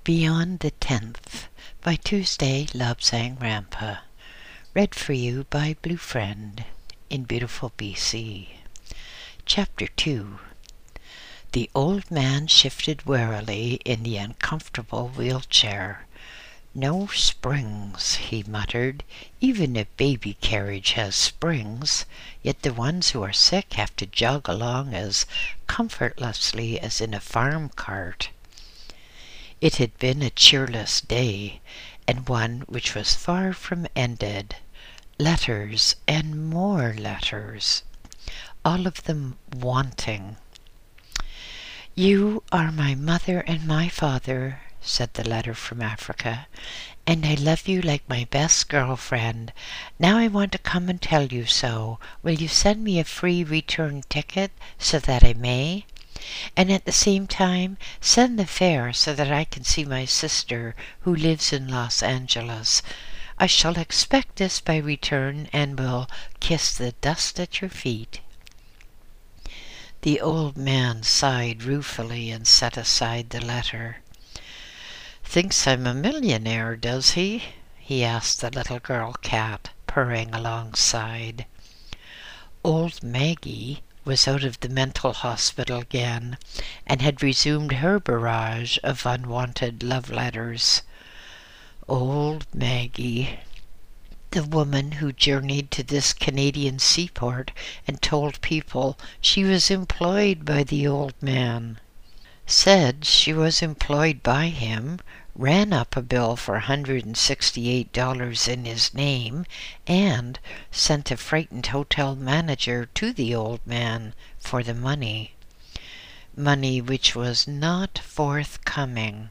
Beyond the 10th by Tuesday Lobsang Rampa. Read for you by Blue Friend in beautiful BC. Chapter 2. The old man shifted warily in the uncomfortable wheelchair. "No springs," he muttered. "Even a baby carriage has springs, yet the ones who are sick have to jog along as comfortlessly as in a farm cart." It had been a cheerless day, and one which was far from ended. Letters and more letters, all of them wanting. "You are my mother and my father," said the letter from Africa, "and I love you like my best girlfriend. Now I want to come and tell you so. Will you send me a free return ticket so that I may? And at the same time, send the fare so that I can see my sister who lives in Los Angeles. I shall expect this by return and will kiss the dust at your feet." The old man sighed ruefully and set aside the letter. "Thinks I'm a millionaire, does he?" he asked the little girl cat, purring alongside. Old Maggie was out of the mental hospital again and had resumed her barrage of unwanted love letters. Old Maggie, the woman who journeyed to this Canadian seaport and told people she was employed by the old man, said she was employed by him, ran up a bill for $168 in his name, and sent a frightened hotel manager to the old man for the money. Money which was not forthcoming.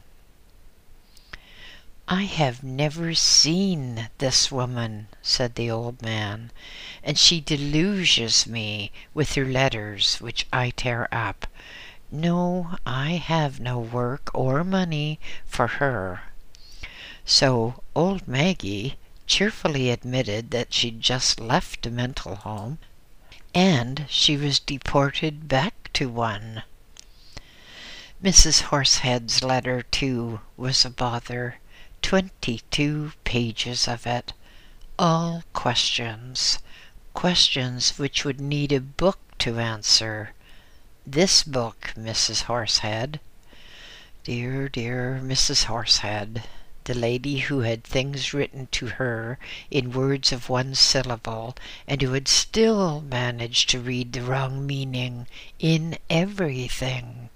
"I have never seen this woman," said the old man, "and she deluges me with her letters which I tear up. No, I have no work or money for her." So old Maggie cheerfully admitted that she'd just left a mental home, and she was deported back to one. Mrs. Horsehead's letter, too, was a bother. 22 pages of it. All questions. Questions which would need a book to answer. This book, Mrs. Horsehead. Dear, dear Mrs. Horsehead, the lady who had things written to her in words of one syllable, and who had still managed to read the wrong meaning in everything.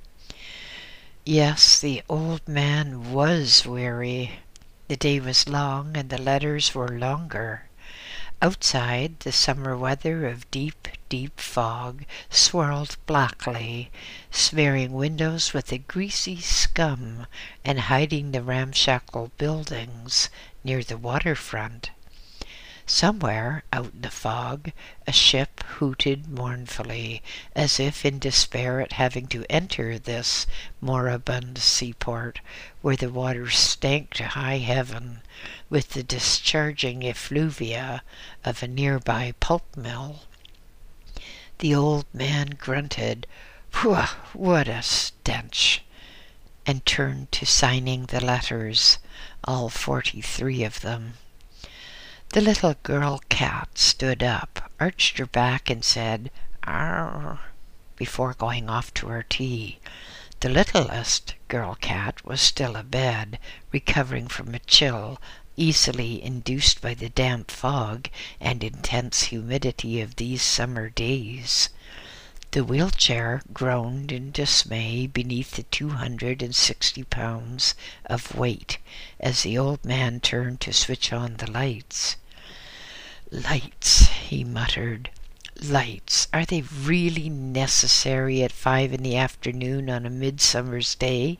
Yes, the old man was weary. The day was long, and the letters were longer. Outside, the summer weather of deep, deep fog swirled blackly, smearing windows with a greasy scum and hiding the ramshackle buildings near the waterfront. Somewhere out in the fog, a ship hooted mournfully, as if in despair at having to enter this moribund seaport, where the water stank to high heaven, with the discharging effluvia of a nearby pulp mill. The old man grunted, "Whew, what a stench!" and turned to signing the letters, all 43 of them. The little girl cat stood up, arched her back, and said, "Arr," before going off to her tea. The littlest girl cat was still abed, recovering from a chill easily induced by the damp fog and intense humidity of these summer days. The wheelchair groaned in dismay beneath the 260 pounds of weight as the old man turned to switch on the lights. "Lights," he muttered. "Lights. Are they really necessary at 5 in the afternoon on a midsummer's day?"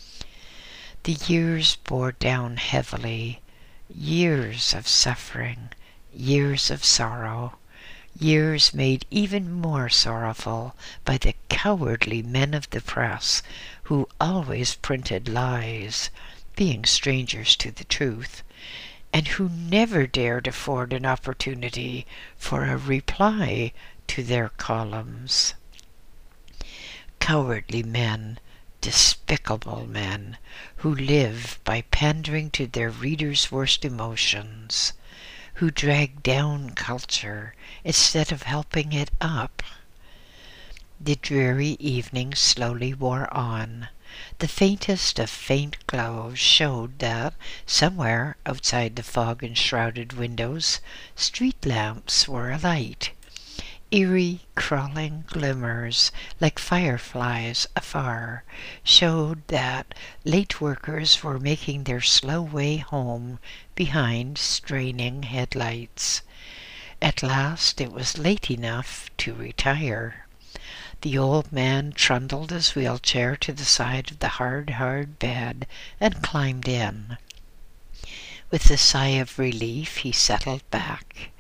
The years bore down heavily. Years of suffering. Years of sorrow. Years made even more sorrowful by the cowardly men of the press who always printed lies, being strangers to the truth, and who never dared afford an opportunity for a reply to their columns. Cowardly men, Despicable men who live by pandering to their readers' worst emotions, who drag down culture instead of helping it up. The dreary evening slowly wore on. The faintest of faint glows showed that, somewhere outside the fog-enshrouded windows, street lamps were alight. Eerie, crawling glimmers, like fireflies afar, showed that late workers were making their slow way home behind straining headlights. At last it was late enough to retire. The old man trundled his wheelchair to the side of the hard bed and climbed in. With a sigh of relief, he settled back.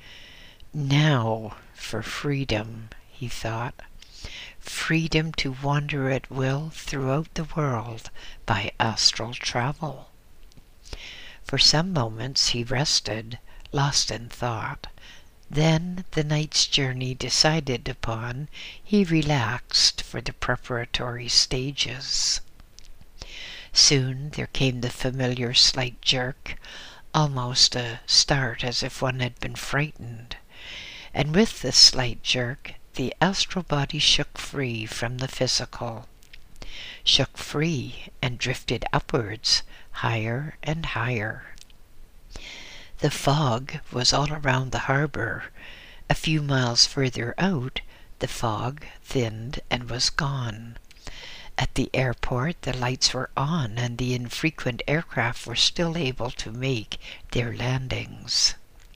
Now for freedom, he thought. Freedom to wander at will throughout the world by astral travel. For some moments he rested, lost in thought. Then, the night's journey decided upon, he relaxed for the preparatory stages. Soon there came the familiar slight jerk, almost a start as if one had been frightened. And with the slight jerk, the astral body shook free from the physical. Shook free and drifted upwards, higher and higher. The fog was all around the harbor. A few miles further out, the fog thinned and was gone. At the airport, the lights were on and the infrequent aircraft were still able to make their landings.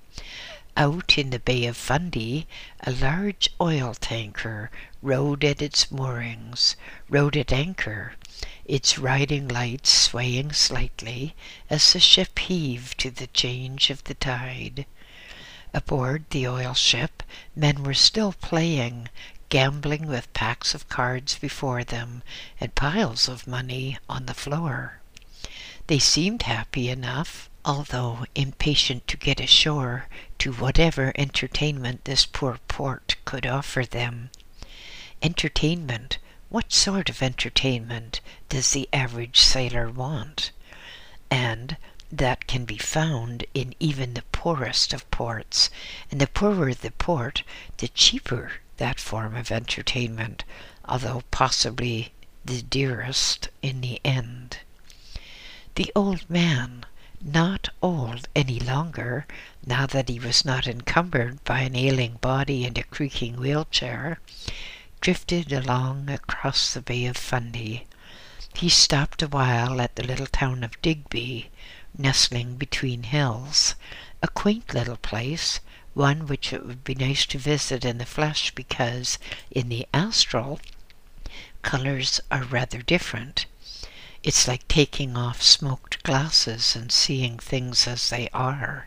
Out in the Bay of Fundy, a large oil tanker rode at its moorings, rode at anchor, its riding lights swaying slightly as the ship heaved to the change of the tide. Aboard the oil ship, men were still playing, gambling with packs of cards before them and piles of money on the floor. They seemed happy enough, although impatient to get ashore to whatever entertainment this poor port could offer them. Entertainment? What sort of entertainment does the average sailor want? And that can be found in even the poorest of ports, and the poorer the port, the cheaper that form of entertainment, although possibly the dearest in the end. The old man, not old any longer, now that he was not encumbered by an ailing body and a creaking wheelchair, drifted along across the Bay of Fundy. He stopped a while at the little town of Digby, nestling between hills, a quaint little place, one which it would be nice to visit in the flesh because, in the astral, colors are rather different. It's like taking off smoked glasses and seeing things as they are.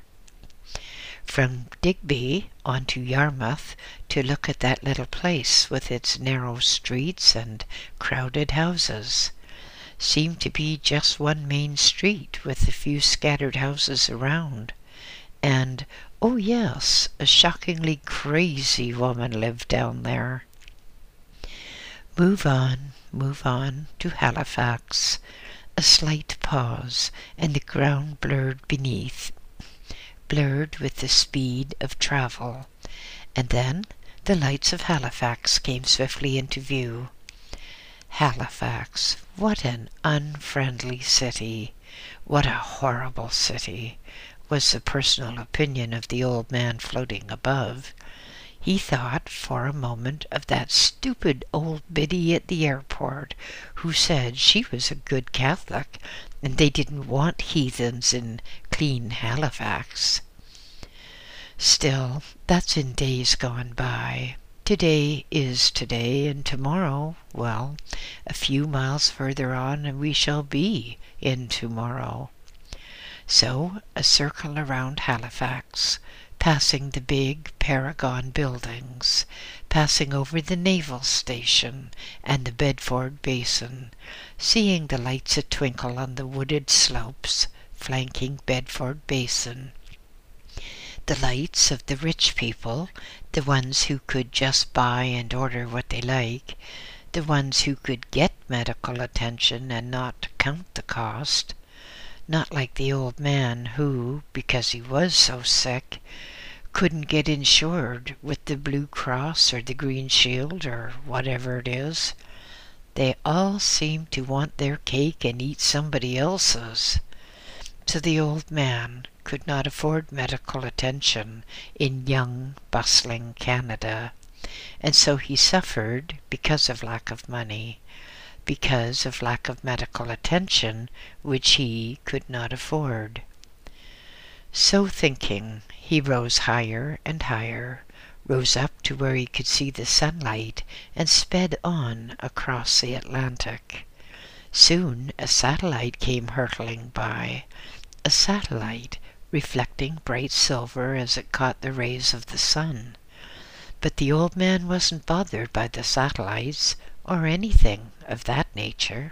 From Digby on to Yarmouth to look at that little place with its narrow streets and crowded houses. Seemed to be just one main street with a few scattered houses around. And, oh yes, a shockingly crazy woman lived down there. Move on to Halifax. A slight pause, and the ground blurred beneath, blurred with the speed of travel. And then the lights of Halifax came swiftly into view. Halifax, what an unfriendly city, what a horrible city, was the personal opinion of the old man floating above. He thought for a moment of that stupid old biddy at the airport who said she was a good Catholic and they didn't want heathens in clean Halifax. Still, that's in days gone by. Today is today, and tomorrow, well, a few miles further on and we shall be in tomorrow. So, a circle around Halifax, passing the big Paragon buildings, passing over the naval station and the Bedford Basin, seeing the lights a-twinkle on the wooded slopes flanking Bedford Basin. The lights of the rich people, the ones who could just buy and order what they like, the ones who could get medical attention and not count the cost, not like the old man who, because he was so sick, couldn't get insured with the Blue Cross or the Green Shield or whatever it is. They all seemed to want their cake and eat somebody else's. So the old man could not afford medical attention in young, bustling Canada, and so he suffered because of lack of money, because of lack of medical attention which he could not afford. So thinking, he rose higher and higher, rose up to where he could see the sunlight, and sped on across the Atlantic. Soon a satellite came hurtling by, a satellite reflecting bright silver as it caught the rays of the sun. But the old man wasn't bothered by the satellites or anything of that nature.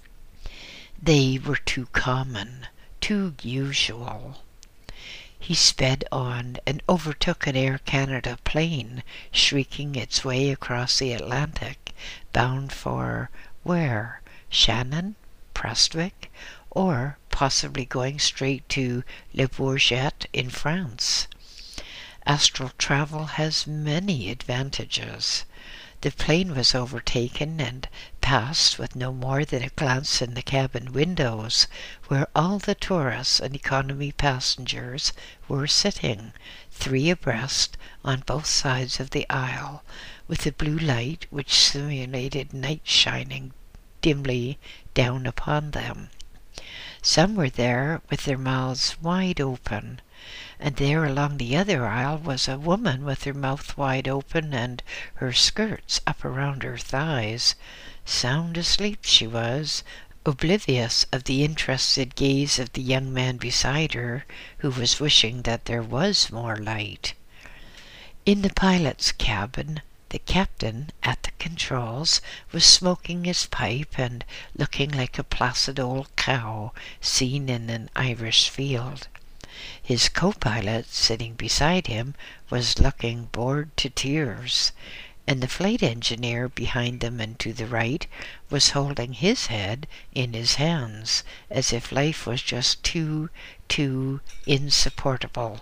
They were too common, too usual. He sped on and overtook an Air Canada plane shrieking its way across the Atlantic, bound for where? Shannon? Prestwick? Or possibly going straight to Le Bourget in France. Astral travel has many advantages. The plane was overtaken and passed with no more than a glance in the cabin windows, where all the tourists and economy passengers were sitting, 3 abreast on both sides of the aisle, with the blue light which simulated night shining dimly down upon them. Some were there with their mouths wide open, and there along the other aisle was a woman with her mouth wide open and her skirts up around her thighs. Sound asleep she was, oblivious of the interested gaze of the young man beside her, who was wishing that there was more light. In the pilot's cabin, the captain, at the controls, was smoking his pipe and looking like a placid old cow seen in an Irish field. His co-pilot, sitting beside him, was looking bored to tears, and the flight engineer behind them and to the right was holding his head in his hands, as if life was just too insupportable.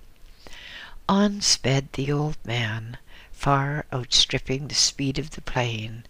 On sped the old man, far outstripping the speed of the plane,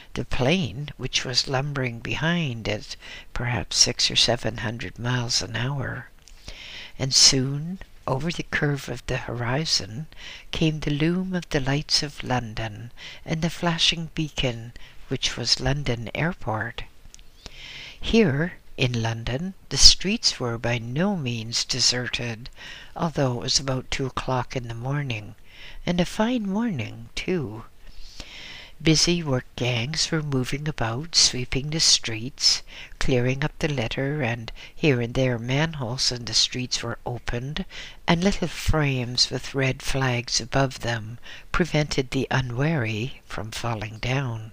which was lumbering behind at perhaps 600 or 700 miles an hour. And soon, over the curve of the horizon, came the loom of the lights of London and the flashing beacon which was London Airport. Here, in London, the streets were by no means deserted, although it was about 2 o'clock in the morning, and a fine morning, too. Busy work gangs were moving about, sweeping the streets, clearing up the litter, and here and there manholes in the streets were opened, and little frames with red flags above them prevented the unwary from falling down.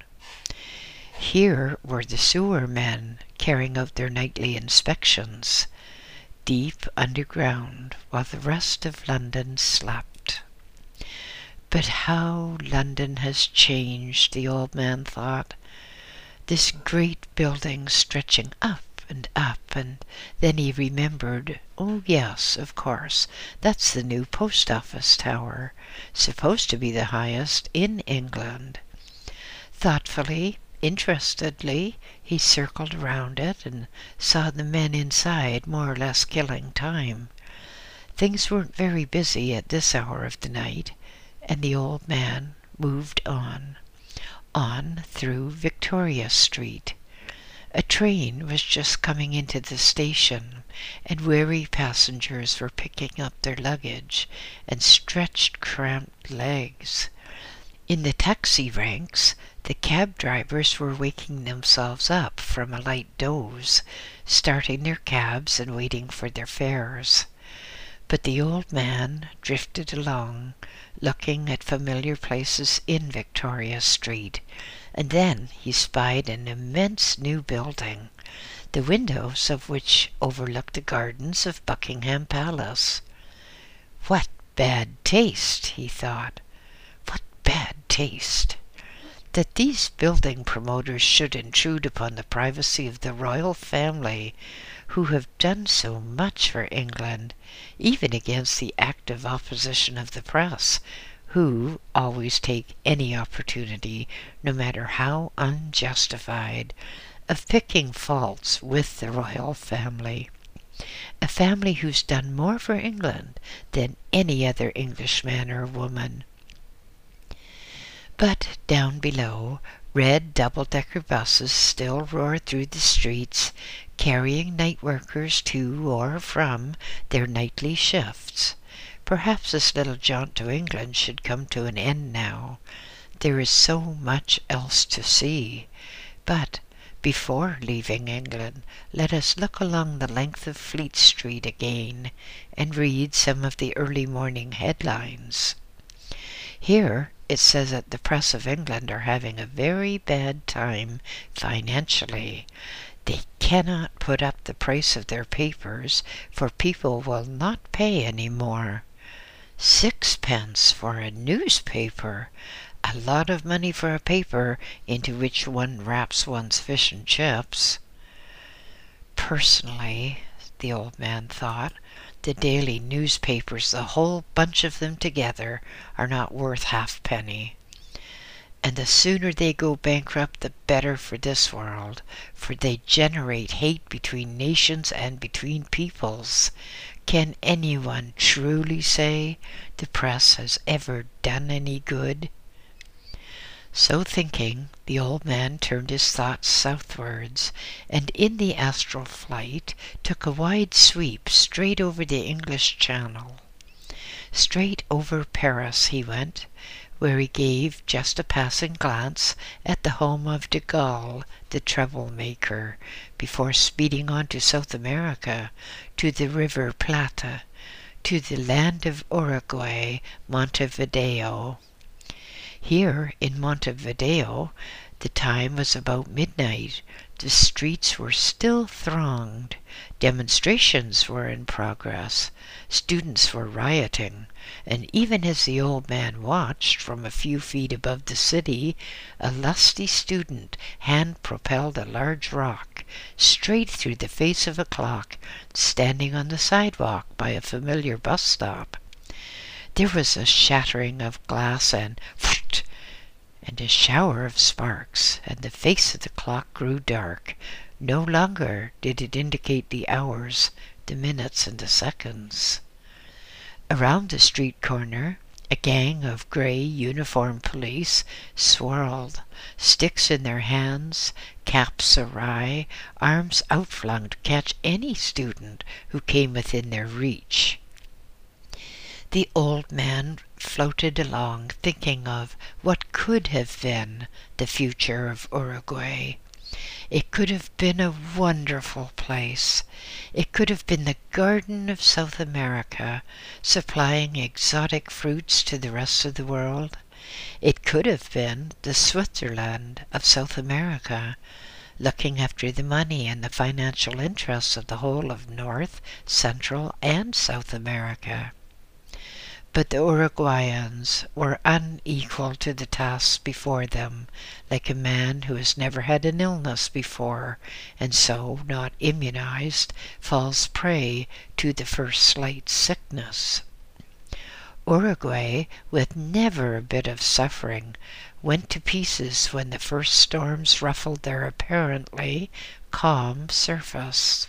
Here were the sewer men carrying out their nightly inspections, deep underground, while the rest of London slept. But how London has changed, the old man thought. This great building stretching up, and then he remembered, oh yes, of course, that's the new post office tower, supposed to be the highest in England. Thoughtfully, interestedly, he circled around it and saw the men inside more or less killing time. Things weren't very busy at this hour of the night, and the old man moved on through Victoria Street. A train was just coming into the station, and weary passengers were picking up their luggage and stretched cramped legs. In the taxi ranks, the cab drivers were waking themselves up from a light doze, starting their cabs and waiting for their fares. But the old man drifted along, looking at familiar places in Victoria Street, and then he spied an immense new building, the windows of which overlooked the gardens of Buckingham Palace. What bad taste, he thought. What bad taste. that these building promoters should intrude upon the privacy of the royal family, who have done so much for England, even against the active opposition of the press, who always take any opportunity, no matter how unjustified, of picking faults with the royal family. A family who's done more for England than any other English man or woman. But down below, red double-decker buses still roar through the streets, carrying night workers to or from their nightly shifts. Perhaps this little jaunt to England should come to an end now. There is so much else to see. But before leaving England, let us look along the length of Fleet Street again and read some of the early morning headlines. Here it says that the press of England are having a very bad time financially. They cannot put up the price of their papers, for people will not pay any more. 6 pence for a newspaper! A lot of money for a paper into which one wraps one's fish and chips. Personally, the old man thought, the daily newspapers, the whole bunch of them together, are not worth halfpenny. And the sooner they go bankrupt, the better for this world, for they generate hate between nations and between peoples. Can anyone truly say the press has ever done any good? So thinking, the old man turned his thoughts southwards, and in the astral flight took a wide sweep straight over the English Channel. Straight over Paris he went, where he gave just a passing glance at the home of de Gaulle, the troublemaker, before speeding on to South America, to the River Plata, to the land of Uruguay, Montevideo. Here in Montevideo, the time was about midnight. The streets were still thronged. Demonstrations were in progress. Students were rioting. And even as the old man watched from a few feet above the city, a lusty student hand-propelled a large rock straight through the face of a clock standing on the sidewalk by a familiar bus stop. There was a shattering of glass and a shower of sparks, and the face of the clock grew dark. No longer did it indicate the hours, the minutes, and the seconds. Around the street corner, a gang of grey uniformed police swirled, sticks in their hands, caps awry, arms outflung to catch any student who came within their reach. The old man floated along, thinking of what could have been the future of Uruguay. It could have been a wonderful place. It could have been the garden of South America, supplying exotic fruits to the rest of the world. It could have been the Switzerland of South America, looking after the money and the financial interests of the whole of North, Central, and South America. But the Uruguayans were unequal to the tasks before them, like a man who has never had an illness before, and so, not immunized, falls prey to the first slight sickness. Uruguay, with never a bit of suffering, went to pieces when the first storms ruffled their apparently calm surface.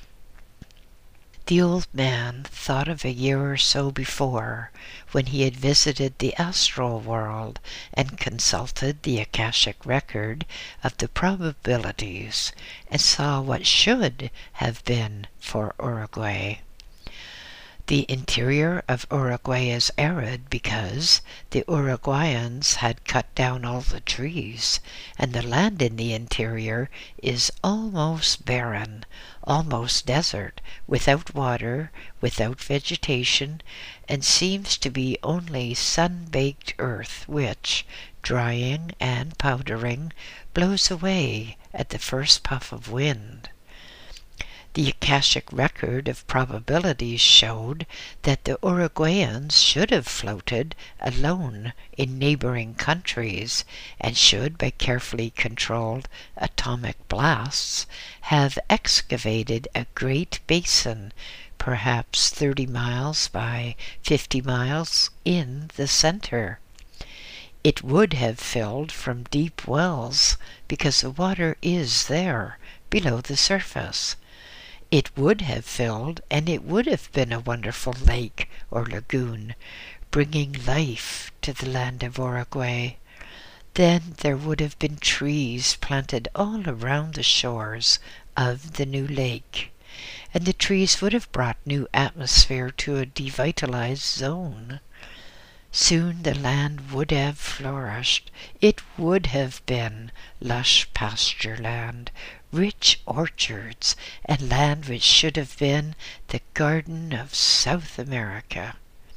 The old man thought of a year or so before, when he had visited the astral world and consulted the Akashic record of the probabilities, and saw what should have been for Uruguay. The interior of Uruguay is arid because the Uruguayans had cut down all the trees, and the land in the interior is almost barren, almost desert, without water, without vegetation, and seems to be only sun-baked earth which, drying and powdering, blows away at the first puff of wind. The Akashic record of probabilities showed that the Uruguayans should have floated alone in neighboring countries, and should, by carefully controlled atomic blasts, have excavated a great basin, perhaps 30 miles by 50 miles in the center. It would have filled from deep wells, because the water is there, below the surface. It would have filled, and it would have been a wonderful lake or lagoon, bringing life to the land of Uruguay. Then there would have been trees planted all around the shores of the new lake, and the trees would have brought new atmosphere to a devitalized zone. Soon the land would have flourished. It would have been lush pasture land, rich orchards, and land which should have been the garden of South America.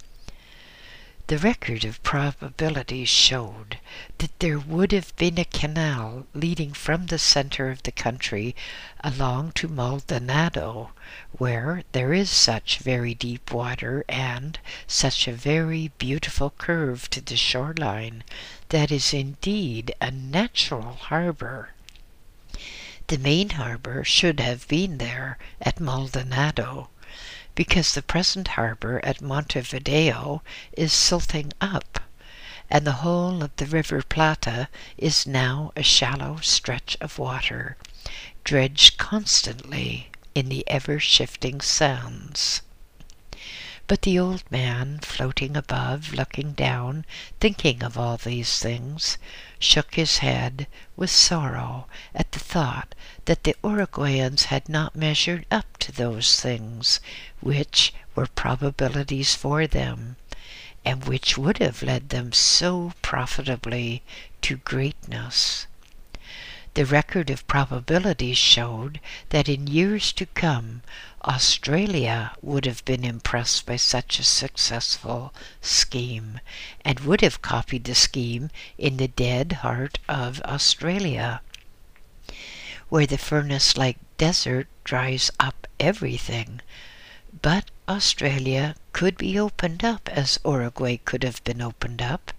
The record of probabilities showed that there would have been a canal leading from the center of the country along to Maldonado, where there is such very deep water and such a very beautiful curve to the shoreline that is indeed a natural harbor. The main harbor should have been there at Maldonado, because the present harbor at Montevideo is silting up, and the whole of the River Plata is now a shallow stretch of water, dredged constantly in the ever-shifting sands. But the old man, floating above, looking down, thinking of all these things, shook his head with sorrow at the thought that the Uruguayans had not measured up to those things which were probabilities for them, and which would have led them so profitably to greatness. The record of probabilities showed that in years to come Australia would have been impressed by such a successful scheme, and would have copied the scheme in the dead heart of Australia, where the furnace-like desert dries up everything. But Australia could be opened up as Uruguay could have been opened up.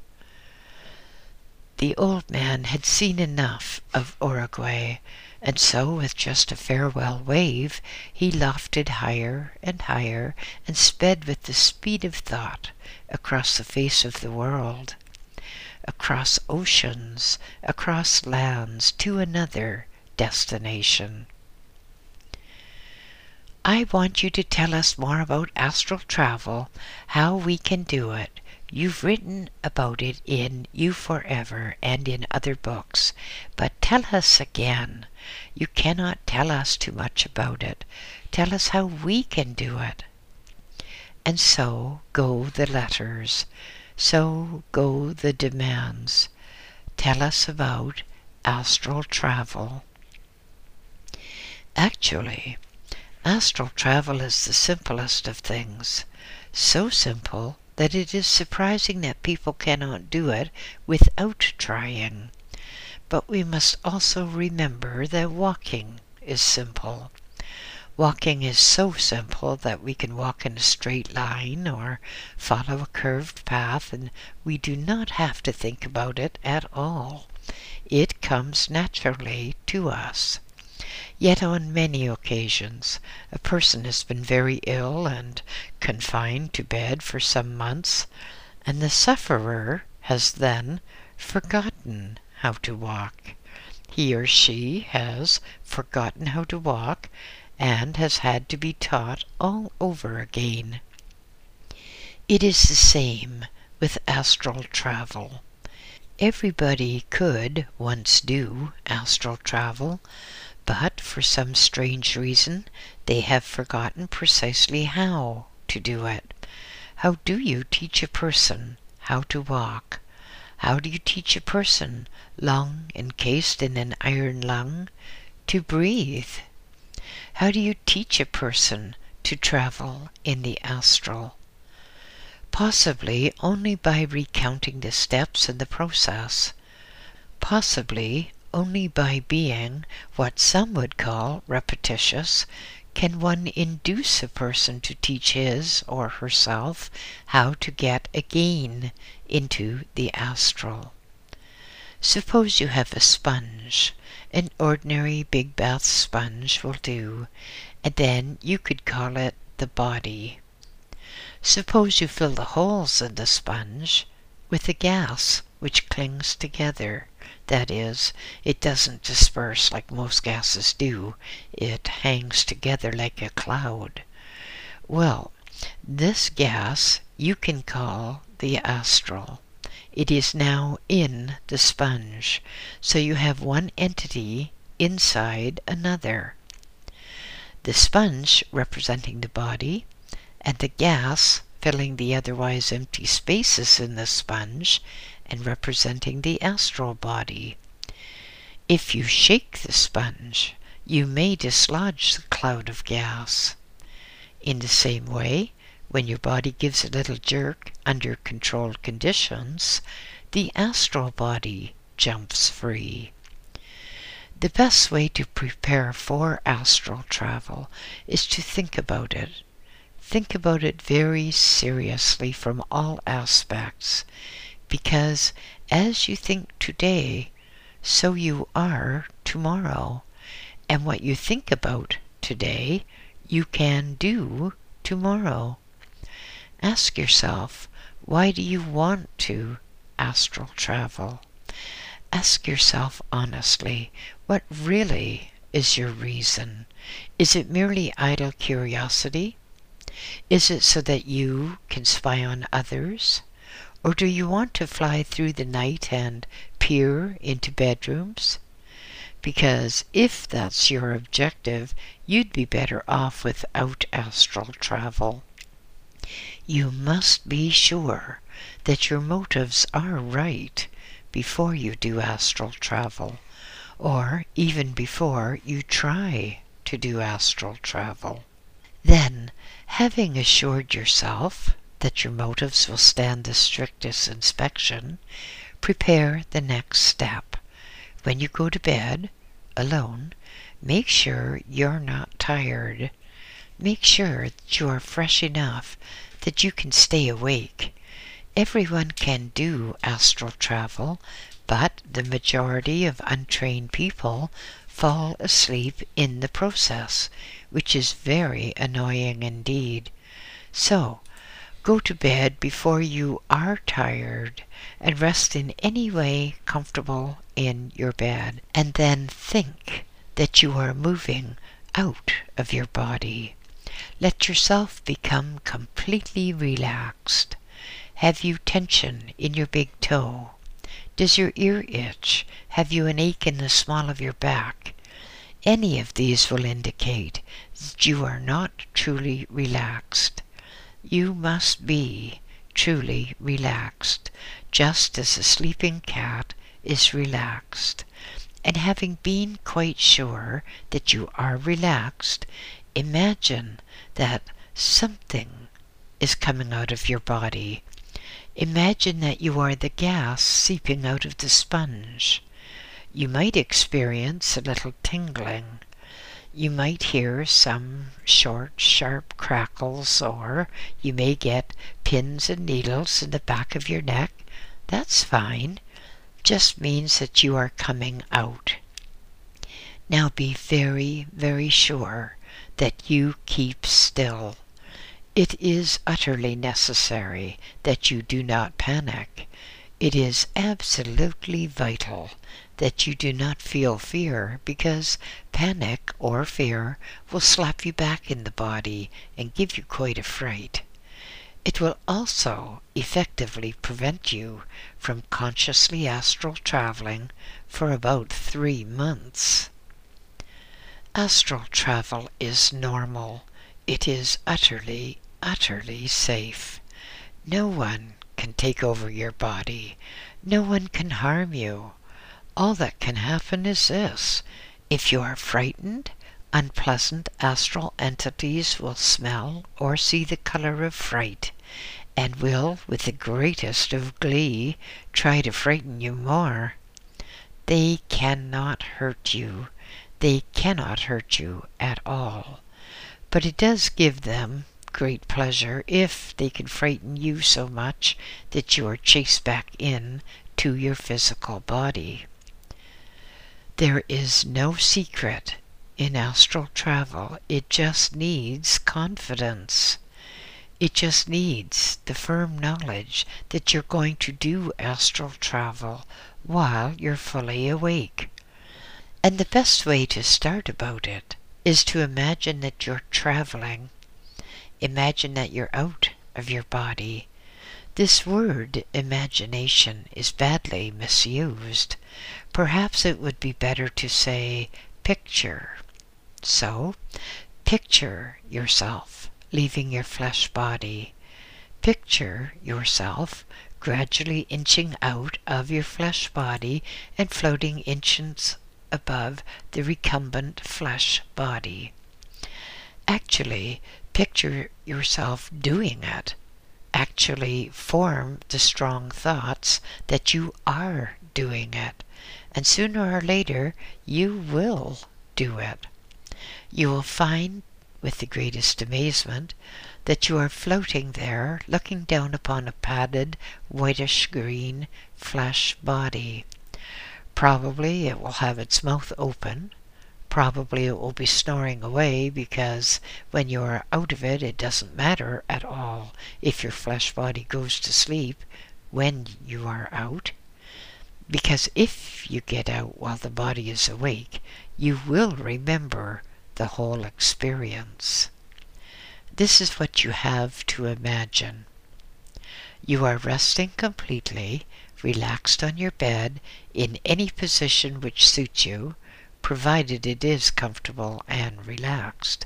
The old man had seen enough of Uruguay, and so with just a farewell wave he lofted higher and higher, and sped with the speed of thought across the face of the world, across oceans, across lands, to another destination. I want you to tell us more about astral travel, how we can do it. You've written about it in You Forever and in other books, but tell us again. You cannot tell us too much about it. Tell us how we can do it. And so go the letters. So go the demands. Tell us about astral travel. Actually, astral travel is the simplest of things. So simple that it is surprising that people cannot do it without trying. But we must also remember that walking is simple. Walking is so simple that we can walk in a straight line or follow a curved path, and we do not have to think about it at all. It comes naturally to us. Yet on many occasions a person has been very ill and confined to bed for some months, and the sufferer has then forgotten how to walk. He or she has forgotten how to walk and has had to be taught all over again. It is the same with astral travel. Everybody could once do astral travel, but for some strange reason they have forgotten precisely how to do it. How do you teach a person how to walk? How do you teach a person, lung encased in an iron lung, to breathe? How do you teach a person to travel in the astral? Possibly only by recounting the steps in the process. Possibly only by being what some would call repetitious, can one induce a person to teach his or herself how to get again into the astral? Suppose you have a sponge. An ordinary big bath sponge will do, and then you could call it the body. Suppose you fill the holes in the sponge with a gas which clings together. That is, it doesn't disperse like most gases do. It hangs together like a cloud. Well, this gas you can call the astral. It is now in the sponge, so you have one entity inside another. The sponge representing the body, and the gas filling the otherwise empty spaces in the sponge and representing the astral body. If you shake the sponge, you may dislodge the cloud of gas. In the same way, when your body gives a little jerk under controlled conditions, the astral body jumps free. The best way to prepare for astral travel is to think about it. Think about it very seriously from all aspects, because as you think today, so you are tomorrow, and what you think about today, you can do tomorrow. Ask yourself, why do you want to astral travel? Ask yourself honestly, what really is your reason? Is it merely idle curiosity? Is it so that you can spy on others? Or do you want to fly through the night and peer into bedrooms? Because if that's your objective, you'd be better off without astral travel. You must be sure that your motives are right before you do astral travel, or even before you try to do astral travel. Then, having assured yourself that your motives will stand the strictest inspection, prepare the next step. When you go to bed, alone, make sure you're not tired. Make sure that you are fresh enough that you can stay awake. Everyone can do astral travel, but the majority of untrained people fall asleep in the process, which is very annoying indeed. So, go to bed before you are tired and rest in any way comfortable in your bed, and then think that you are moving out of your body. Let yourself become completely relaxed. Have you tension in your big toe? Does your ear itch? Have you an ache in the small of your back? Any of these will indicate that you are not truly relaxed. You must be truly relaxed, just as a sleeping cat is relaxed. And having been quite sure that you are relaxed, imagine that something is coming out of your body. Imagine that you are the gas seeping out of the sponge. You might experience a little tingling. You might hear some short, sharp crackles, or you may get pins and needles in the back of your neck. That's fine. Just means that you are coming out. Now be very, very sure that you keep still. It is utterly necessary that you do not panic. It is absolutely vital that you do not feel fear, because panic or fear will slap you back in the body and give you quite a fright. It will also effectively prevent you from consciously astral traveling for about 3 months. Astral travel is normal. It is utterly, utterly safe. No one can take over your body. No one can harm you. All that can happen is this. If you are frightened, unpleasant astral entities will smell or see the color of fright, and will, with the greatest of glee, try to frighten you more. They cannot hurt you. They cannot hurt you at all. But it does give them great pleasure if they can frighten you so much that you are chased back in to your physical body. There is no secret in astral travel. It just needs confidence. It just needs the firm knowledge that you're going to do astral travel while you're fully awake. And the best way to start about it is to imagine that you're traveling. Imagine that you're out of your body. This word imagination is badly misused. Perhaps it would be better to say picture. So, picture yourself leaving your flesh body. Picture yourself gradually inching out of your flesh body and floating inches above the recumbent flesh body. Actually, picture yourself doing it. Actually form the strong thoughts that you are doing it, and sooner or later you will do it. You will find, with the greatest amazement, that you are floating there, looking down upon a padded, whitish-green flesh body. Probably it will have its mouth open. Probably it will be snoring away, because when you are out of it, it doesn't matter at all if your flesh body goes to sleep when you are out. Because if you get out while the body is awake, you will remember the whole experience. This is what you have to imagine. You are resting completely, relaxed on your bed, in any position which suits you, provided it is comfortable and relaxed.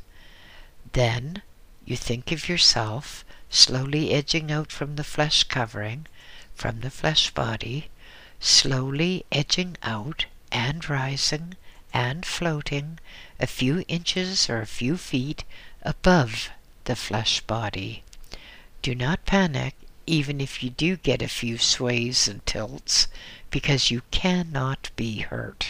Then you think of yourself slowly edging out from the flesh covering, from the flesh body, slowly edging out and rising and floating a few inches or a few feet above the flesh body. Do not panic, even if you do get a few sways and tilts, because you cannot be hurt.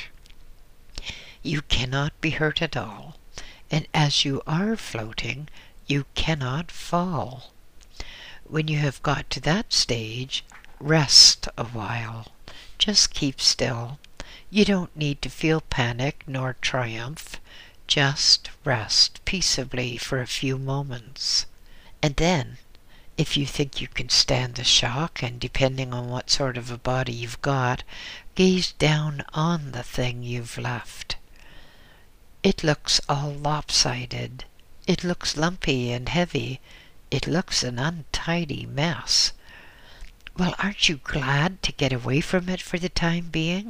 You cannot be hurt at all, and as you are floating, you cannot fall. When you have got to that stage, rest a while. Just keep still. You don't need to feel panic nor triumph. Just rest peaceably for a few moments. And then, if you think you can stand the shock, and depending on what sort of a body you've got, gaze down on the thing you've left. It looks all lopsided. It looks lumpy and heavy. It looks an untidy mess. Well, aren't you glad to get away from it for the time being?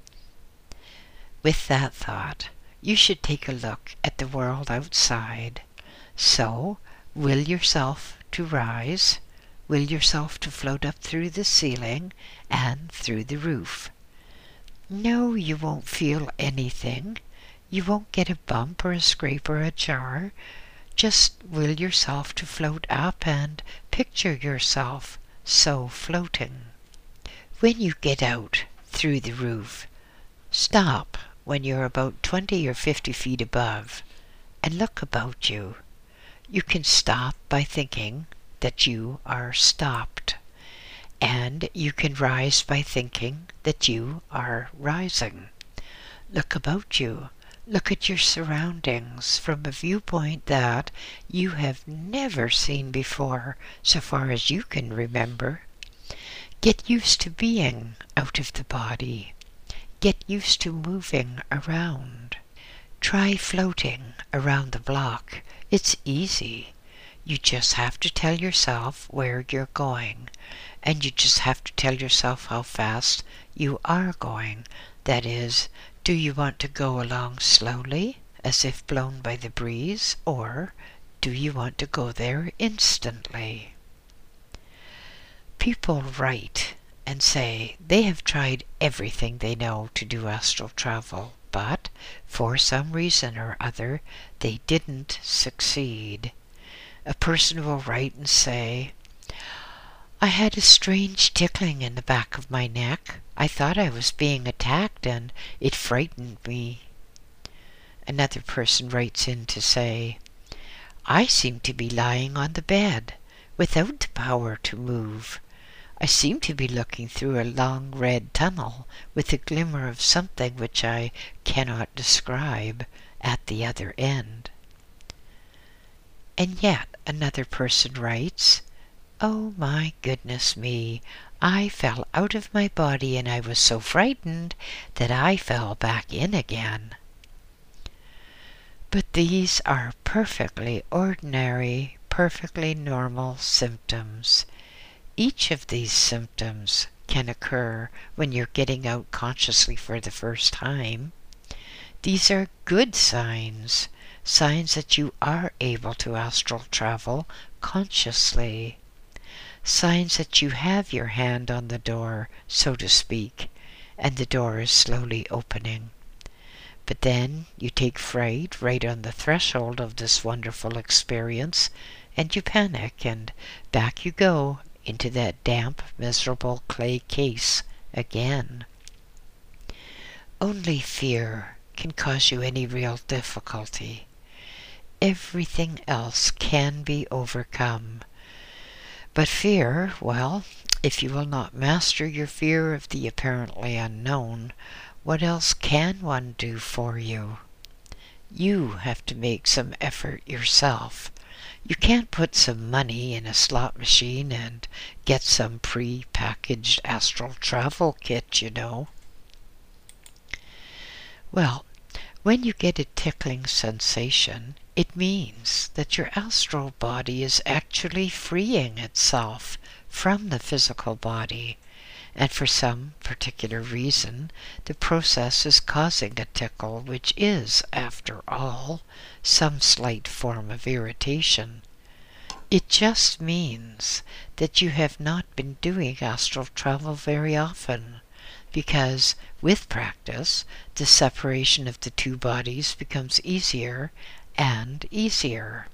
With that thought, you should take a look at the world outside. So, will yourself to rise. Will yourself to float up through the ceiling and through the roof. No, you won't feel anything. You won't get a bump or a scrape or a jar. Just will yourself to float up and picture yourself so floating. When you get out through the roof, stop when you're about 20 or 50 feet above and look about you. You can stop by thinking that you are stopped, and you can rise by thinking that you are rising. Look about you. Look at your surroundings from a viewpoint that you have never seen before, so far as you can remember. Get used to being out of the body. Get used to moving around. Try floating around the block. It's easy. You just have to tell yourself where you're going, and you just have to tell yourself how fast you are going. That is, do you want to go along slowly, as if blown by the breeze, or do you want to go there instantly? People write and say they have tried everything they know to do astral travel, but for some reason or other they didn't succeed. A person will write and say, I had a strange tickling in the back of my neck. I thought I was being attacked and it frightened me. Another person writes in to say, I seem to be lying on the bed, without the power to move. I seem to be looking through a long red tunnel with a glimmer of something which I cannot describe at the other end. And yet another person writes, "Oh my goodness me, I fell out of my body and I was so frightened that I fell back in again." But these are perfectly ordinary, perfectly normal symptoms. Each of these symptoms can occur when you're getting out consciously for the first time. These are good signs, signs that you are able to astral travel consciously, signs that you have your hand on the door, so to speak, and the door is slowly opening. But then you take fright right on the threshold of this wonderful experience, and you panic, and back you go into that damp, miserable clay case again. Only fear can cause you any real difficulty. Everything else can be overcome. But fear, well, if you will not master your fear of the apparently unknown, what else can one do for you? You have to make some effort yourself. You can't put some money in a slot machine and get some pre-packaged astral travel kit, you know. Well, when you get a tickling sensation, it means that your astral body is actually freeing itself from the physical body, and for some particular reason, the process is causing a tickle, which is, after all, some slight form of irritation. It just means that you have not been doing astral travel very often, because with practice, the separation of the two bodies becomes easier and easier.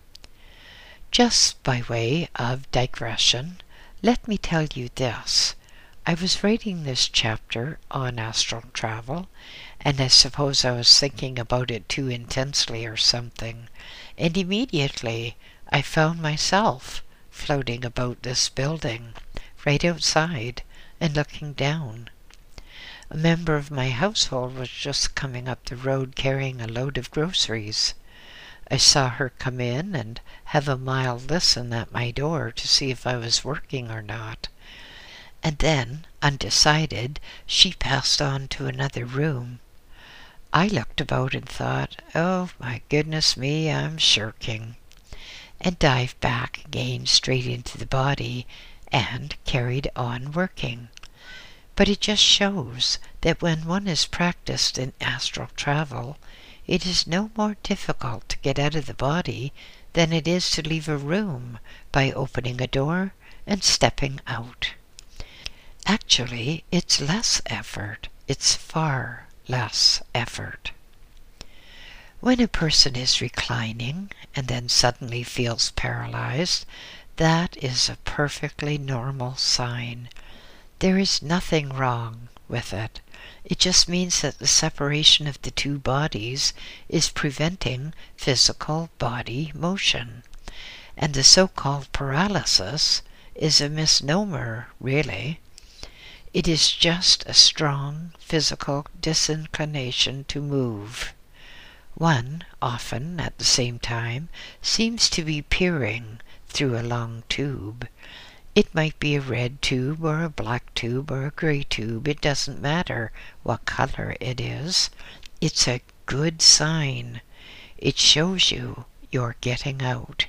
Just by way of digression, let me tell you this. I was writing this chapter on astral travel, and I suppose I was thinking about it too intensely or something, and immediately I found myself floating about this building, right outside, and looking down. A member of my household was just coming up the road carrying a load of groceries. I saw her come in and have a mild listen at my door to see if I was working or not. And then, undecided, she passed on to another room. I looked about and thought, "Oh, my goodness me, I'm shirking," and dived back again straight into the body and carried on working. But it just shows that when one is practiced in astral travel, it is no more difficult to get out of the body than it is to leave a room by opening a door and stepping out. Actually, it's less effort. It's far less effort. When a person is reclining and then suddenly feels paralyzed, that is a perfectly normal sign. There is nothing wrong with it. It just means that the separation of the two bodies is preventing physical body motion. And the so-called paralysis is a misnomer, really. It is just a strong physical disinclination to move. One, often at the same time, seems to be peering through a long tube. It might be a red tube or a black tube or a gray tube. It doesn't matter what color it is. It's a good sign. It shows you you're getting out.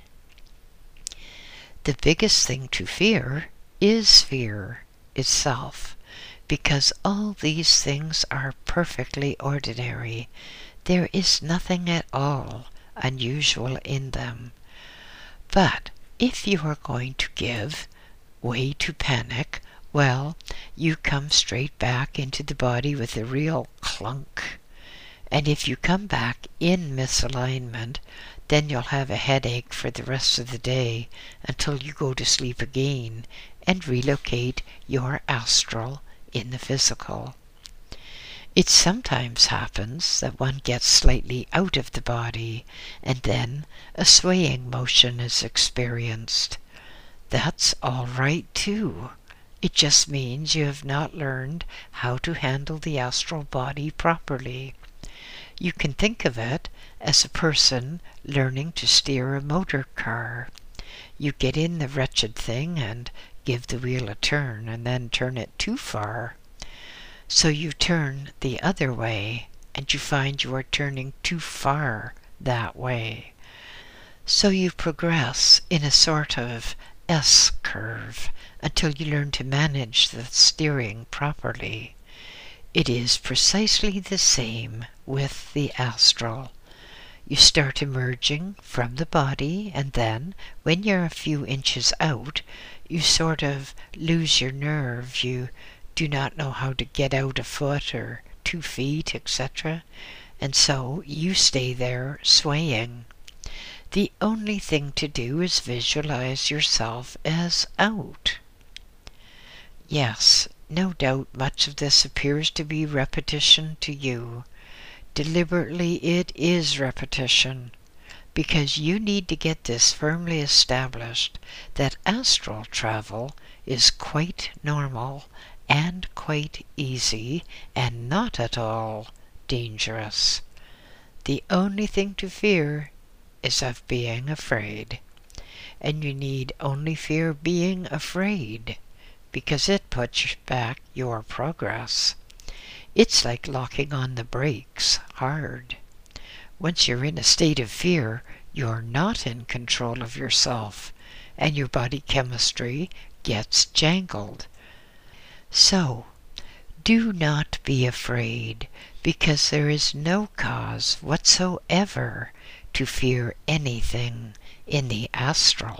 The biggest thing to fear is fear itself, because all these things are perfectly ordinary. There is nothing at all unusual in them. But if you are going to give way to panic, well, you come straight back into the body with a real clunk. And if you come back in misalignment, then you'll have a headache for the rest of the day until you go to sleep again and relocate your astral in the physical. It sometimes happens that one gets slightly out of the body, and then a swaying motion is experienced. That's all right too. It just means you have not learned how to handle the astral body properly. You can think of it as a person learning to steer a motor car. You get in the wretched thing and give the wheel a turn, and then turn it too far. So you turn the other way, and you find you are turning too far that way. So you progress in a sort of S-curve until you learn to manage the steering properly. It is precisely the same with the astral. You start emerging from the body, and then, when you're a few inches out, you sort of lose your nerve. You do not know how to get out a foot or 2 feet, etc., and so you stay there swaying. The only thing to do is visualize yourself as out. Yes, no doubt much of this appears to be repetition to you. Deliberately it is repetition, because you need to get this firmly established that astral travel is quite normal and quite easy and not at all dangerous. The only thing to fear is of being afraid, and you need only fear being afraid, because it puts back your progress. It's like locking on the brakes hard. Once you're in a state of fear, you're not in control of yourself, and your body chemistry gets jangled. So, do not be afraid, because there is no cause whatsoever to fear anything in the astral.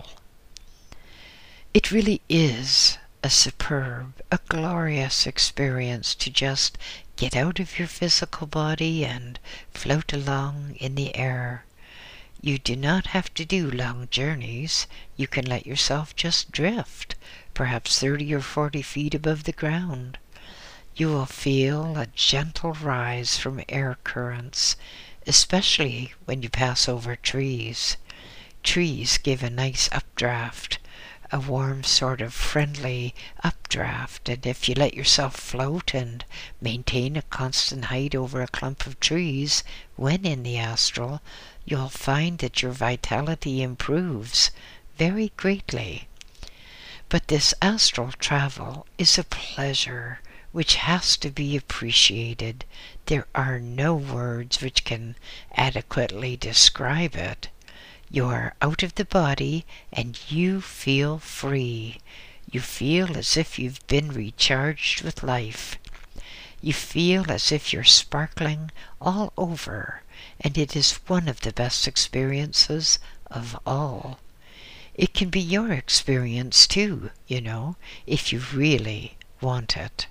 It really is a superb, a glorious experience to just get out of your physical body and float along in the air. You do not have to do long journeys. You can let yourself just drift, perhaps 30 or 40 feet above the ground. You will feel a gentle rise from air currents, especially when you pass over trees. Trees give a nice updraft, a warm sort of friendly updraft, and if you let yourself float and maintain a constant height over a clump of trees when in the astral, you'll find that your vitality improves very greatly. But this astral travel is a pleasure which has to be appreciated. There are no words which can adequately describe it. You are out of the body and you feel free. You feel as if you've been recharged with life. You feel as if you're sparkling all over, and it is one of the best experiences of all. It can be your experience too, if you really want it.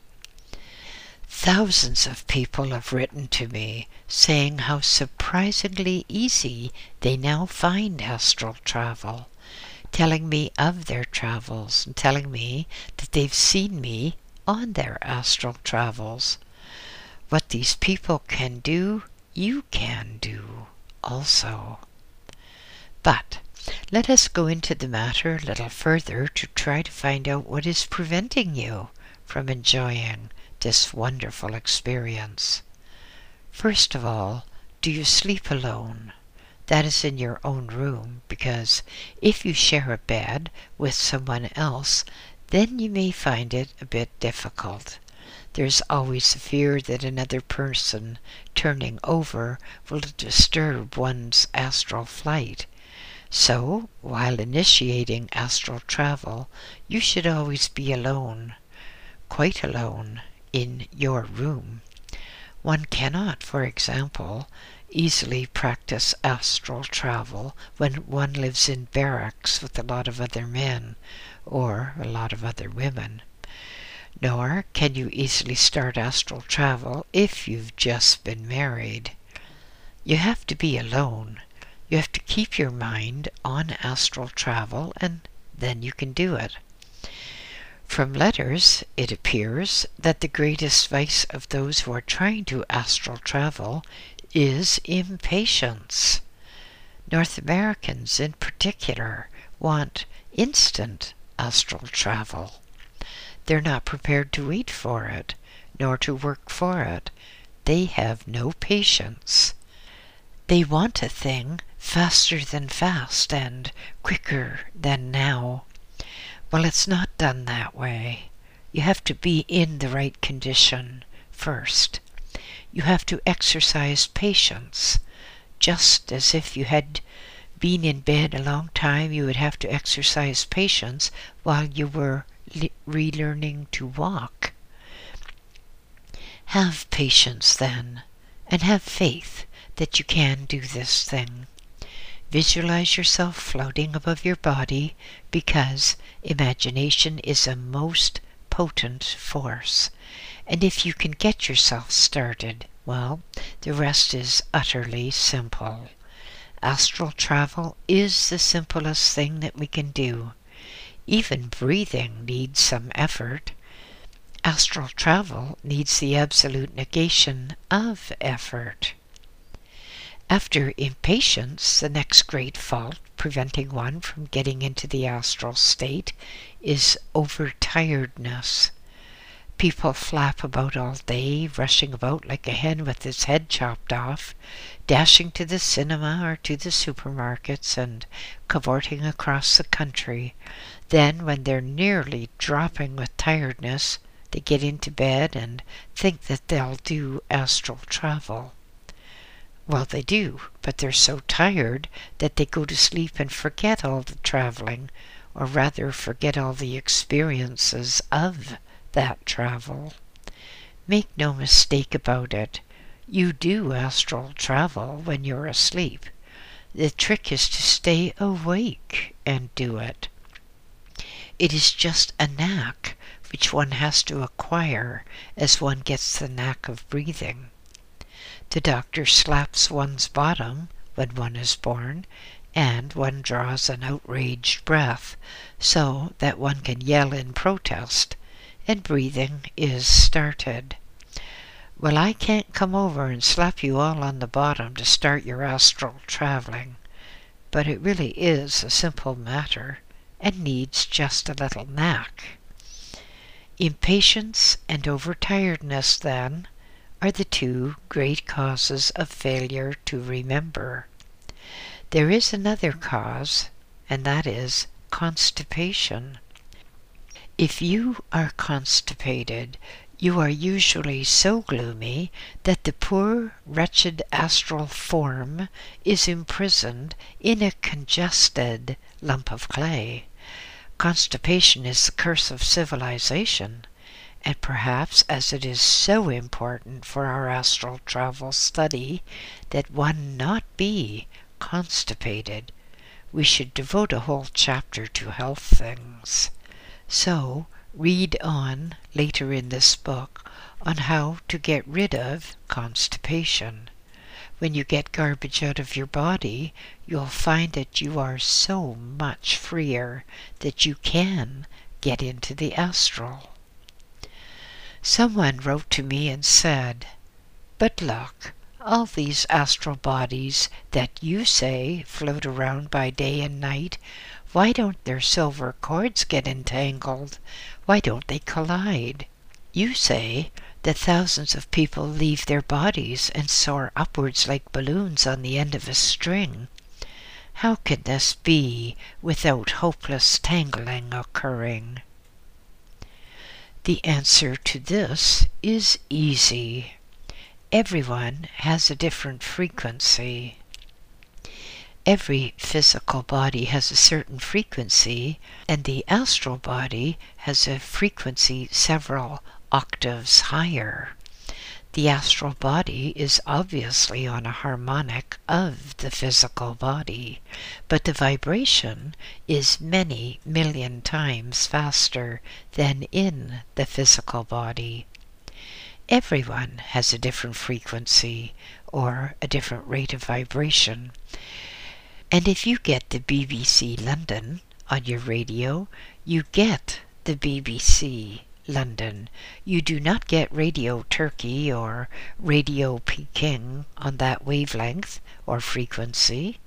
Thousands of people have written to me saying how surprisingly easy they now find astral travel, telling me of their travels and telling me that they've seen me on their astral travels. What these people can do, you can do also. But let us go into the matter a little further to try to find out what is preventing you from enjoying this wonderful experience. First of all, do you sleep alone? That is in your own room, because if you share a bed with someone else, then you may find it a bit difficult. There's always the fear that another person turning over will disturb one's astral flight. So, while initiating astral travel, you should always be alone, quite alone, in your room. One cannot, for example, easily practice astral travel when one lives in barracks with a lot of other men or a lot of other women. Nor can you easily start astral travel if you've just been married. You have to be alone. You have to keep your mind on astral travel, and then you can do it. From letters, it appears that the greatest vice of those who are trying to astral travel is impatience. North Americans in particular want instant astral travel. They're not prepared to wait for it, nor to work for it. They have no patience. They want a thing faster than fast and quicker than now. Well, it's not done that way. You have to be in the right condition first. You have to exercise patience. Just as if you had been in bed a long time, you would have to exercise patience while you were relearning to walk. Have patience then, and have faith that you can do this thing. Visualize yourself floating above your body, because imagination is a most potent force. And if you can get yourself started, well, the rest is utterly simple. Astral travel is the simplest thing that we can do. Even breathing needs some effort. Astral travel needs the absolute negation of effort. After impatience, the next great fault preventing one from getting into the astral state is overtiredness. People flap about all day, rushing about like a hen with its head chopped off, dashing to the cinema or to the supermarkets and cavorting across the country. Then, when they're nearly dropping with tiredness, they get into bed and think that they'll do astral travel. Well, they do, but they're so tired that they go to sleep and forget all the traveling, or rather forget all the experiences of that travel. Make no mistake about it. You do astral travel when you're asleep. The trick is to stay awake and do it. It is just a knack which one has to acquire as one gets the knack of breathing. The doctor slaps one's bottom when one is born, and one draws an outraged breath so that one can yell in protest, and breathing is started. Well, I can't come over and slap you all on the bottom to start your astral traveling, but it really is a simple matter and needs just a little knack. Impatience and overtiredness, then, are the two great causes of failure to remember. There is another cause, and that is constipation. If you are constipated, you are usually so gloomy that the poor, wretched astral form is imprisoned in a congested lump of clay. Constipation is the curse of civilization. And perhaps as it is so important for our astral travel study that one not be constipated, we should devote a whole chapter to health things. So, read on later in this book on how to get rid of constipation. When you get garbage out of your body, you'll find that you are so much freer that you can get into the astral. Someone wrote to me and said, "But look, all these astral bodies that you say float around by day and night, why don't their silver cords get entangled? Why don't they collide? You say that thousands of people leave their bodies and soar upwards like balloons on the end of a string. How can this be without hopeless tangling occurring?" The answer to this is easy. Everyone has a different frequency. Every physical body has a certain frequency, and the astral body has a frequency several octaves higher. The astral body is obviously on a harmonic of the physical body, but the vibration is many million times faster than in the physical body. Everyone has a different frequency or a different rate of vibration. And if you get the BBC London on your radio, you get the BBC, London. You do not get Radio Turkey or Radio Peking on that wavelength or frequency.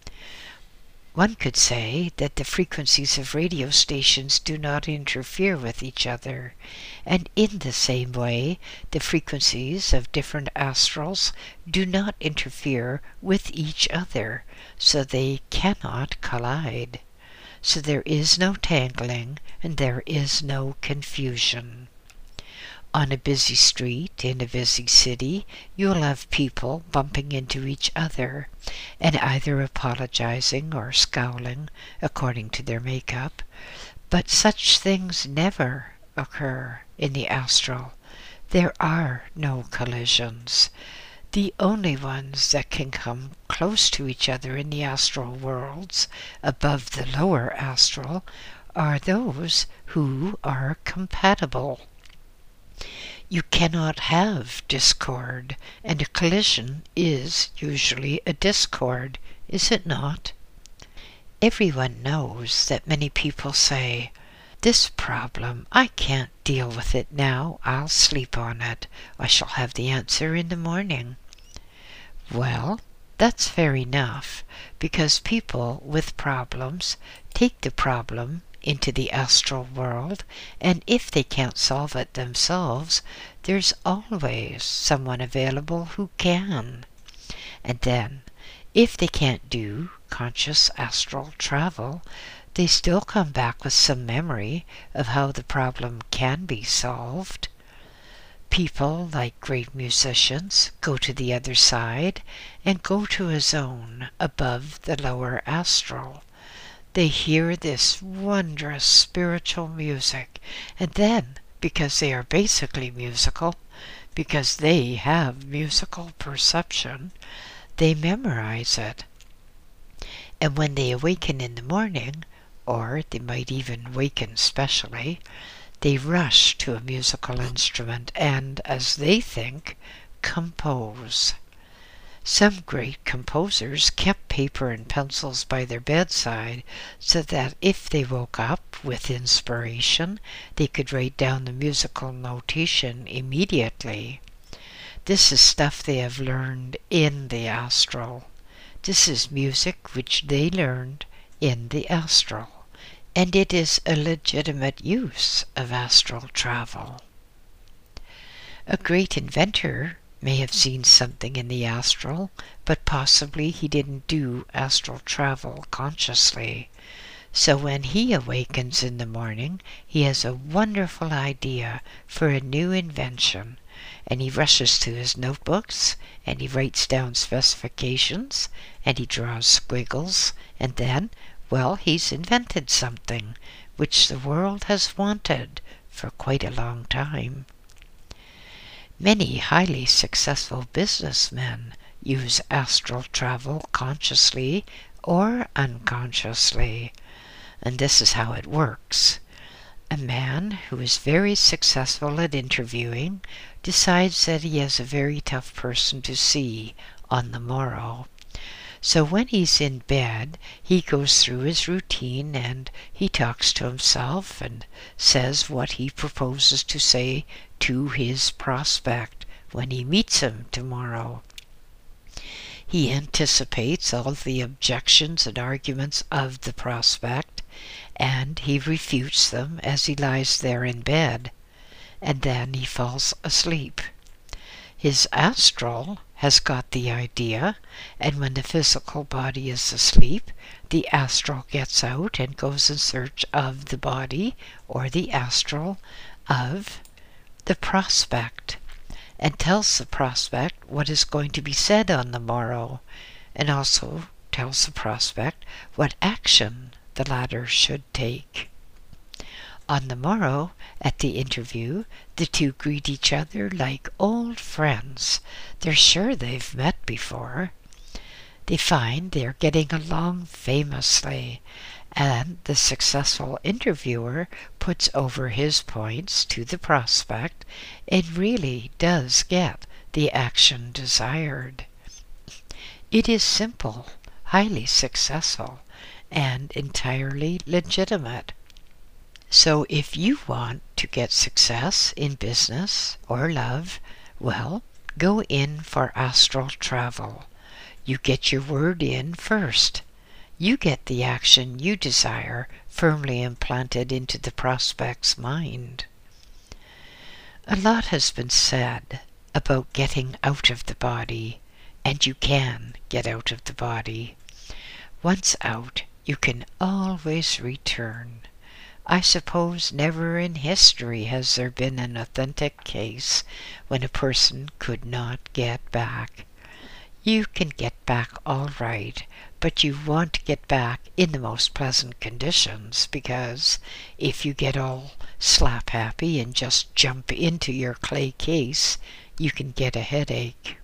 One could say that the frequencies of radio stations do not interfere with each other, and in the same way, the frequencies of different astrals do not interfere with each other, so they cannot collide. So there is no tangling, and there is no confusion. On a busy street in a busy city, you will have people bumping into each other and either apologizing or scowling according to their makeup, but such things never occur in the astral. There are no collisions. The only ones that can come close to each other in the astral worlds, above the lower astral, are those who are compatible. You cannot have discord, and a collision is usually a discord, is it not? Everyone knows that many people say, "This problem, I can't deal with it now, I'll sleep on it. I shall have the answer in the morning." Well, that's fair enough, because people with problems take the problem into the astral world, and if they can't solve it themselves, there's always someone available who can. And then, if they can't do conscious astral travel, they still come back with some memory of how the problem can be solved. People, like great musicians, go to the other side and go to a zone above the lower astral. They hear this wondrous spiritual music, and then, because they are basically musical, because they have musical perception, they memorize it. And when they awaken in the morning, or they might even waken specially, they rush to a musical instrument and, as they think, compose. Some great composers kept paper and pencils by their bedside so that if they woke up with inspiration, they could write down the musical notation immediately. This is stuff they have learned in the astral. This is music which they learned in the astral, and it is a legitimate use of astral travel. A great inventor may have seen something in the astral, but possibly he didn't do astral travel consciously. So when he awakens in the morning, he has a wonderful idea for a new invention, and he rushes to his notebooks, and he writes down specifications, and he draws squiggles, and then, well, he's invented something which the world has wanted for quite a long time. Many highly successful businessmen use astral travel consciously or unconsciously, and this is how it works. A man who is very successful at interviewing decides that he has a very tough person to see on the morrow. So when he's in bed, he goes through his routine and he talks to himself and says what he proposes to say to his prospect when he meets him tomorrow. He anticipates all the objections and arguments of the prospect, and he refutes them as he lies there in bed, and then he falls asleep. His astral has got the idea, and when the physical body is asleep, the astral gets out and goes in search of the body or the astral of the prospect, and tells the prospect what is going to be said on the morrow, and also tells the prospect what action the latter should take. On the morrow, at the interview, the two greet each other like old friends. They're sure they've met before. They find they're getting along famously, and the successful interviewer puts over his points to the prospect and really does get the action desired. It is simple, highly successful, and entirely legitimate. So if you want to get success in business or love, well, go in for astral travel. You get your word in first. You get the action you desire firmly implanted into the prospect's mind. A lot has been said about getting out of the body, and you can get out of the body. Once out, you can always return. I suppose never in history has there been an authentic case when a person could not get back. You can get back all right, but you want to get back in the most pleasant conditions, because if you get all slap happy and just jump into your clay case, you can get a headache.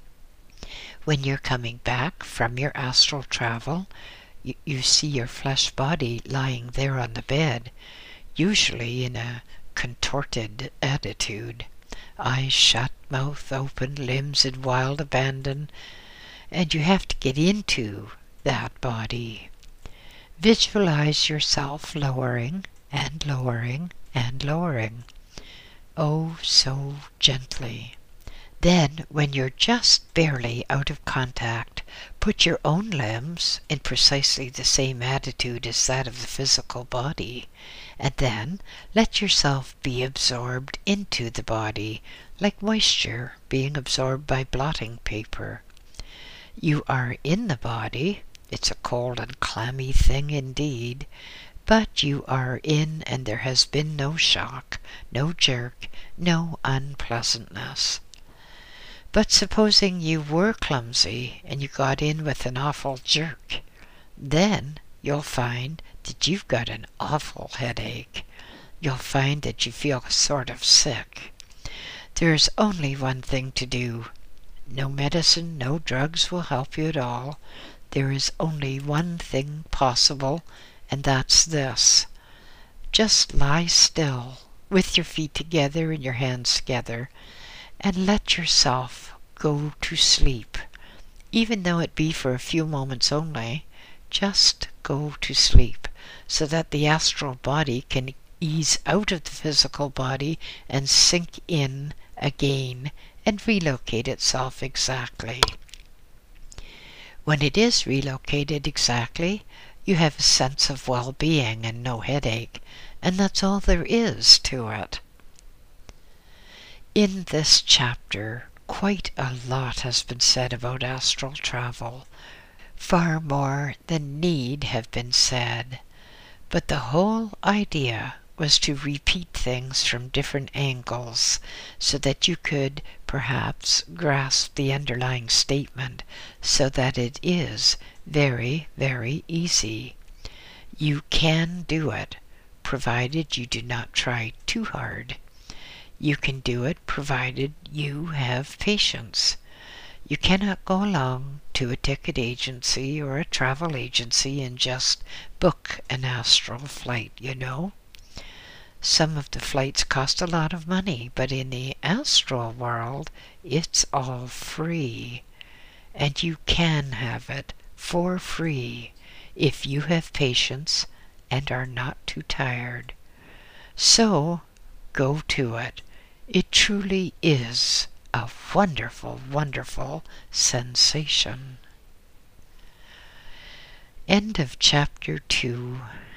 When you're coming back from your astral travel, you see your flesh body lying there on the bed, usually in a contorted attitude, eyes shut, mouth open, limbs in wild abandon, and you have to get into that body. Visualize yourself lowering and lowering and lowering. Oh, so gently. Then, when you're just barely out of contact, put your own limbs in precisely the same attitude as that of the physical body, and then let yourself be absorbed into the body, like moisture being absorbed by blotting paper. You are in the body. It's a cold and clammy thing indeed, but you are in, and there has been no shock, no jerk, no unpleasantness. But supposing you were clumsy and you got in with an awful jerk, then you'll find that you've got an awful headache. You'll find that you feel sort of sick. There's only one thing to do. No medicine, no drugs will help you at all. There is only one thing possible, and that's this. Just lie still, with your feet together and your hands together, and let yourself go to sleep. Even though it be for a few moments only, just go to sleep, so that the astral body can ease out of the physical body and sink in again and relocate itself exactly. When it is relocated exactly, you have a sense of well-being and no headache, and that's all there is to it. In this chapter, quite a lot has been said about astral travel. Far more than need have been said, but the whole idea was to repeat things from different angles so that you could perhaps grasp the underlying statement, so that it is very, very easy. You can do it, provided you do not try too hard. You can do it provided you have patience. You cannot go along to a ticket agency or a travel agency and just book an astral flight, you know. Some of the flights cost a lot of money, but in the astral world, it's all free. And you can have it for free if you have patience and are not too tired. So, go to it. It truly is a wonderful, wonderful sensation. End of chapter 2.